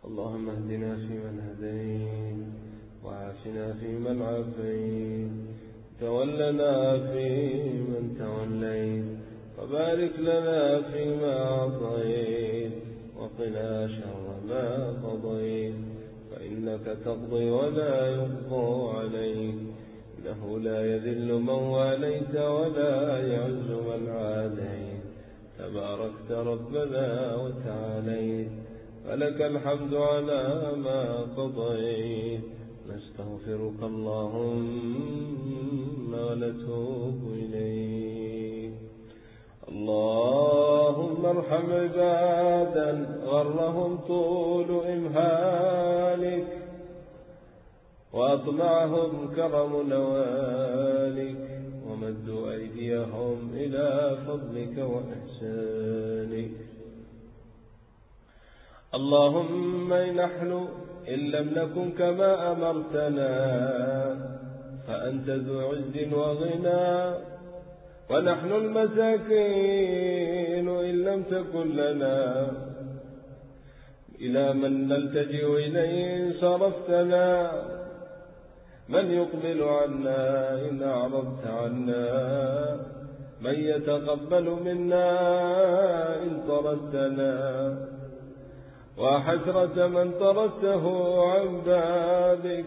اللهم اهدنا فيمن هديت، وعافنا فيمن عافيت، تولنا فيمن توليت، وبارك لنا فيما أعطيت، وقنا شر ما قضيت، فإنك تقضي ولا يقضى عليك، إنه لا يذل من واليت ولا يعز من عاديت، تباركت ربنا وتعاليت، فلك الحمد على ما قضيت. نستغفرك اللهم ونتوب إليك. اللهم ارحم عبادا غرهم طول إمهالك، وأطمعهم كرم نوالك، ومدوا أيديهم إلى فضلك وإحسانك. اللهم نحن إن لم نكن كما أمرتنا فأنت ذو عز وغنى، ونحن المساكين إن لم تكن لنا إلى من نلتجئ إليه صرفتنا، من يقبل عنا إن أعرضت عنا، من يتقبل منا إن طردتنا، وحسرة من طردته عن بابك،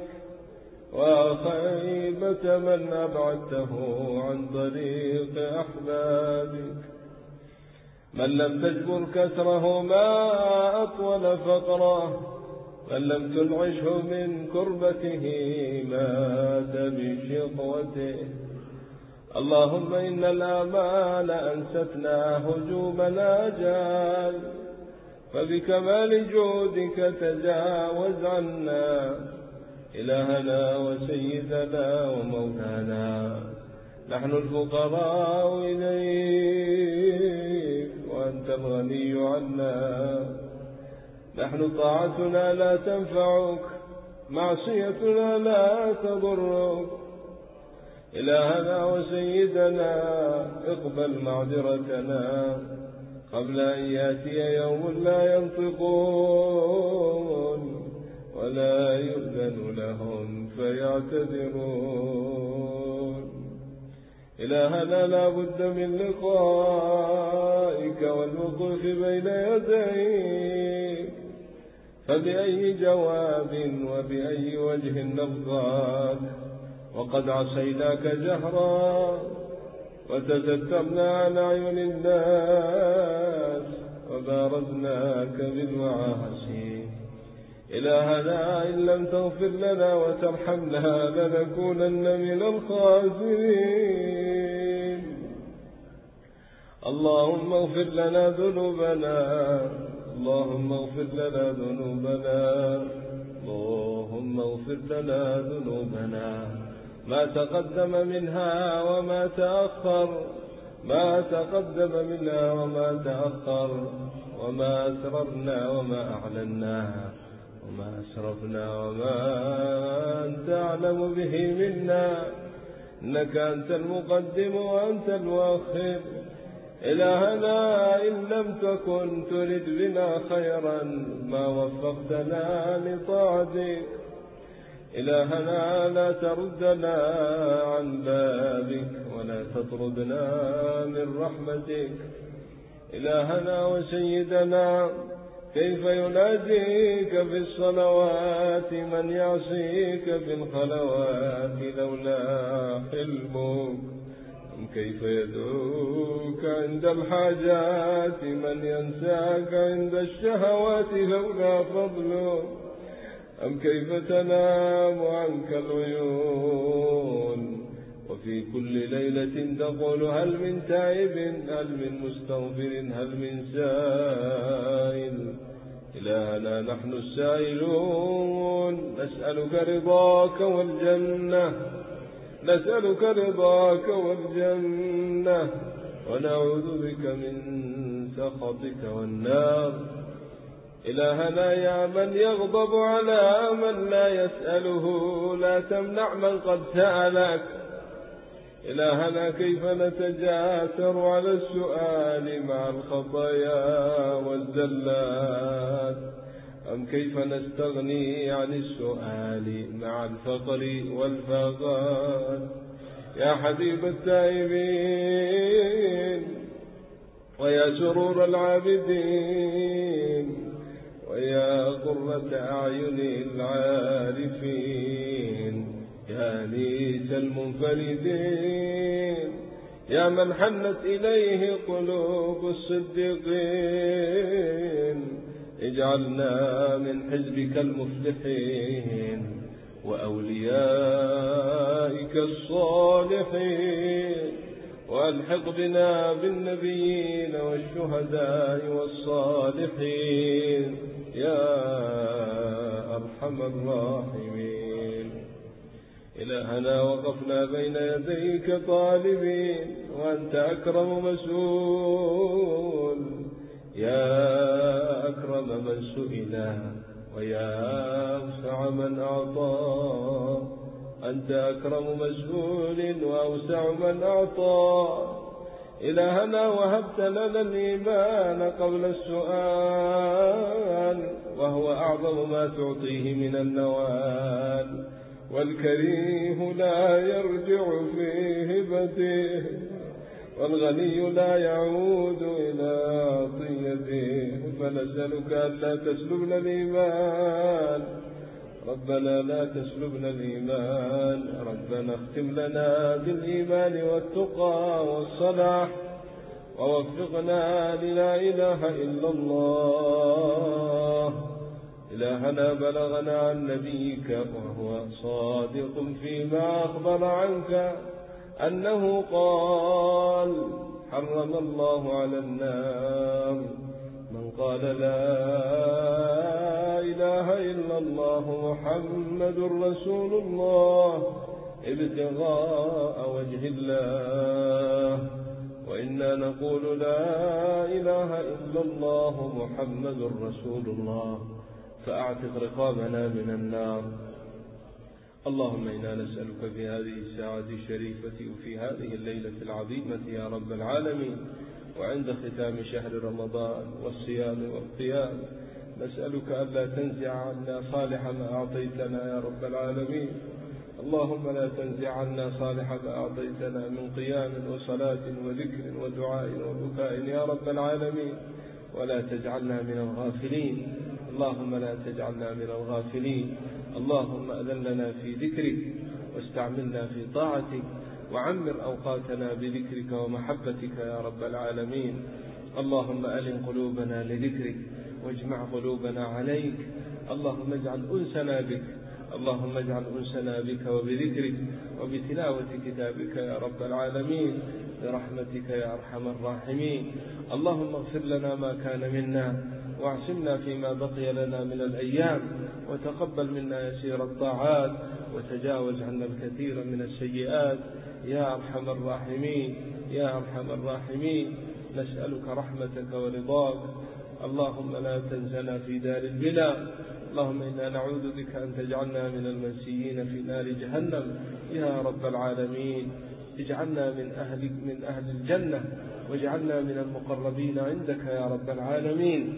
وخيبة من أبعدته عن طريق أحبابك. من لم تجبر كسره ما أطول فقره، من لم تنعشه من كربته مات بشقوته. اللهم إن الآمال أنستنا هجوم الآجال، فبكمال جودك تجاوز عنا. إلهنا وسيدنا ومولانا، نحن الفقراء إليك وأنت الغني عنا. نحن طاعتنا لا تنفعك، معصيتنا لا تضرك. إلهنا وسيدنا اقبل معذرتنا قبل أن يأتي يوم لا ينطقون ولا يؤذن لهم فيعتذرون. إلهنا لا بد من لقائك والوقوف بين يديك، فبأي جواب وبأي وجه نلقاك وقد عصيناك جهرا، وتسترنا عن أعين الناس، وبارزناك بالمعاصي. إلهنا إن لم تغفر لنا وترحمنا لنكونن من الخاسرين. اللهم اغفر لنا ذنوبنا، اللهم اغفر لنا ذنوبنا، اللهم اغفر لنا ذنوبنا، ما تقدم منها وما تأخر، ما تقدم منها وما تأخر، وما أسررنا وما أعلنا، وما أسرفنا وما أنت أعلم به منا، إنك أنت المقدم وأنت المؤخر. إلهنا إن لم تكن ترد بنا خيرا ما وفقتنا لطاعتك. إلهنا لا تردنا عن بابك ولا تطردنا من رحمتك. إلهنا وسيدنا كيف يناديك في الصلوات من يعصيك في الخلوات لولا حلمك؟ أم كيف يدعوك عند الحاجات من ينساك عند الشهوات لولا فضلك؟ أم كيف تنام عنك العيون وفي كل ليلة تقول هل من تائب، هل من مستغفر، هل من سائل؟ إلهنا نحن السائلون نسألك رضاك والجنة، نسألك رضاك والجنة، ونعوذ بك من سخطك والنار. إلهنا يا من يغضب على من لا يسأله لا تمنع من قد سألك. إلهنا كيف نتجاسر على السؤال مع الخطايا والزلات؟ أم كيف نستغني عن السؤال مع الفقر والفقر. يا حبيب التائبين ويا سرور العابدين ويا قرة أعين العارفين، يا أنيس المنفردين، يا من حنت إليه قلوب الصديقين، اجعلنا من حزبك المفلحين وأوليائك الصالحين، والحق بنا بالنبيين والشهداء والصالحين يا أرحم الراحمين. إلهنا وقفنا بين يديك طالبين وأنت أكرم مسؤول، يا أكرم من سئل ويا أوسع من أعطى، أنت أكرم مسؤول وأوسع من أعطى. إلهنا وهبت لنا الإيمان قبل السؤال، وهو أعظم ما تعطيه من النوال، والكريم لا يرجع في هبته، والغني لا يعود إلى عطيته. فنسألك ألا تسلبنا الإيمان، ربنا لا تسلبنا الإيمان، ربنا اختم لنا بالإيمان والتقى والصلاح، ووفقنا للا إله إلا الله. إلهنا بلغنا عن نبيك وهو صادق فيما أخبر عنك أنه قال: حرم الله على النار من قال لا إله إلا الله محمد رسول الله ابتغاء وجه الله. وإنا نقول لا إله إلا الله محمد رسول الله، فأعتق رقابنا من النار. اللهم إنا نسألك في هذه الساعة الشريفة وفي هذه الليلة العظيمة يا رب العالمين، وعند ختام شهر رمضان والصيام والقيام، نسألك ألا تنزع عنا صالح ما أعطيتنا يا رب العالمين. اللهم لا تنزع عنا صالح ما أعطيتنا من قيام وصلاة وذكر ودعاء وبكاء يا رب العالمين، ولا تجعلنا من الغافلين. اللهم لا تجعلنا من الغافلين. اللهم أذن لنا في ذكرك واستعملنا في طاعتك، وعمر أوقاتنا بذكرك ومحبتك يا رب العالمين. اللهم ألن قلوبنا لذكرك واجمع قلوبنا عليك. اللهم اجعل أنسنا بك، اللهم اجعل أنسنا بك وبذكرك وبتلاوة كتابك يا رب العالمين برحمتك يا أرحم الراحمين. اللهم اغفر لنا ما كان منا، واعصمنا فيما بقي لنا من الأيام، وتقبل منا يسير الطاعات، وتجاوز عنا الكثير من السيئات يا أرحم الراحمين يا أرحم الراحمين. نسألك رحمتك ورضاك. اللهم لا تنسنا في دار البلا. اللهم إنا نعوذ بك أن تجعلنا من المنسيين في نار جهنم يا رب العالمين. اجعلنا من أهل الجنة، واجعلنا من المقربين عندك يا رب العالمين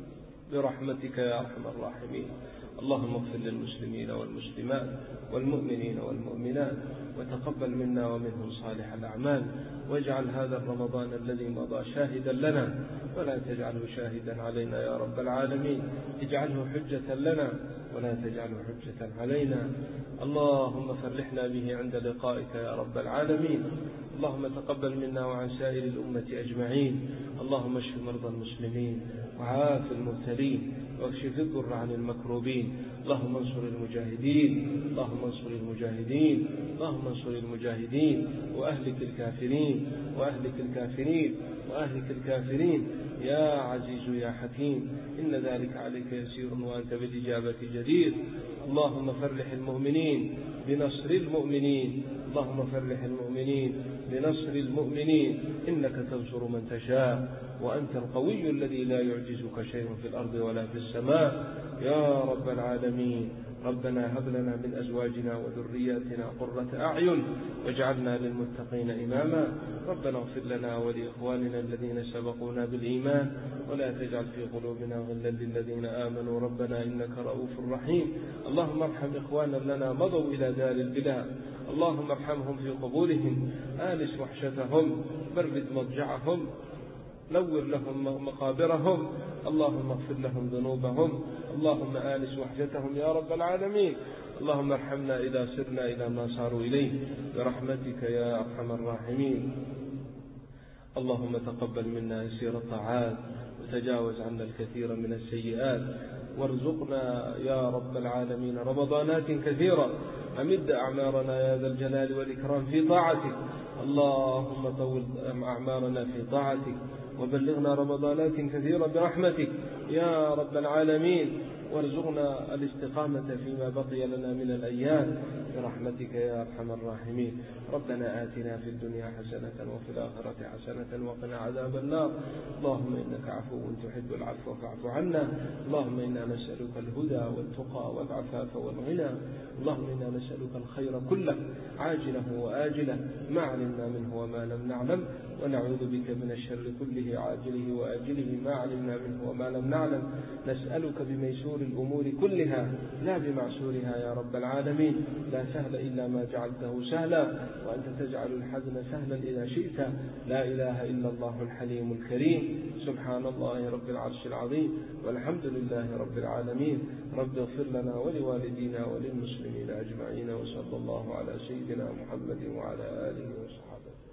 برحمتك يا أرحم الراحمين. اللهم اغفر للمسلمين والمسلمات والمؤمنين والمؤمنات، وتقبل منا ومنهم صالح الأعمال، واجعل هذا الرمضان الذي مضى شاهدا لنا، ولا تجعله شاهدا علينا يا رب العالمين. اجعله حجة لنا ولا تجعله حجة علينا. اللهم فرحنا به عند لقائك يا رب العالمين. اللهم تقبل منا وعن سائر الأمة أجمعين. اللهم اشف مرضى المسلمين وعاف المبتلين، واكشف الضر عن المكروبين. اللهم انصر المجاهدين، اللهم انصر المجاهدين، اللهم انصر المجاهدين، وأهلك الكافرين وأهلك الكافرين وأهلك الكافرين يا عزيز يا حكيم. إن ذلك عليك يسير وأنت بالإجابة جدير. اللهم فرح المؤمنين بنصر المؤمنين، اللهم فرح المؤمنين بنصر المؤمنين. إنك تنصر من تشاء، وأنت القوي الذي لا يعجزك شيء في الأرض ولا في السماء يا رب العالمين. ربنا هب لنا من أزواجنا وذرياتنا قرة أعين واجعلنا للمتقين إماما. ربنا اغفر لنا ولإخواننا الذين سبقونا بالإيمان ولا تجعل في قلوبنا غلا للذين آمنوا ربنا إنك رؤوف رحيم. اللهم ارحم إخوانا لنا مضوا إلى دار البلاد، اللهم ارحمهم في قبورهم، آنس وحشتهم، برد مضجعهم، نور لهم مقابرهم، اللهم اغفر لهم ذنوبهم، اللهم آنس وحشتهم يا رب العالمين. اللهم ارحمنا إذا سرنا إلى ما صاروا إليه برحمتك يا أرحم الراحمين. اللهم تقبل منا يسير الطاعات وتجاوز عنا الكثير من السيئات، وارزقنا يا رب العالمين رمضانات كثيرة. أمد أعمارنا يا ذا الجلال والإكرام في طاعتك، اللهم طول أعمارنا في طاعتك وبلغنا رمضانات كثيرة برحمتك يا رب العالمين، وارزقنا الاستقامة فيما بقي لنا من الأيام برحمتك يا أرحم الراحمين. ربنا آتنا في الدنيا حسنة وفي الآخرة حسنة وقنا عذاب النار. اللهم إنك عفو تحب العفو فاعف عنا. اللهم إنا نسألك الهدى والتقى والعفاف والغنى. اللهم إنا نسألك الخير كله عاجله وآجله ما علمنا منه وما لم نعلم، ونعوذ بك من الشر كله عاجله وآجله ما علمنا منه وما لم نعلم. نسألك بميسور الأمور كلها لا بمعسورها يا رب العالمين. لا سهل إلا ما جعلته سهلا، وأنت تجعل الحزن سهلا إذا شئت. لا إله إلا الله الحليم الكريم. سبحان الله رب العرش العظيم، والحمد لله رب العالمين. رب اغفر لنا ولوالدينا وللمسلمين أجمعين، وصلى الله على سيدنا محمد وعلى آله وصحبه.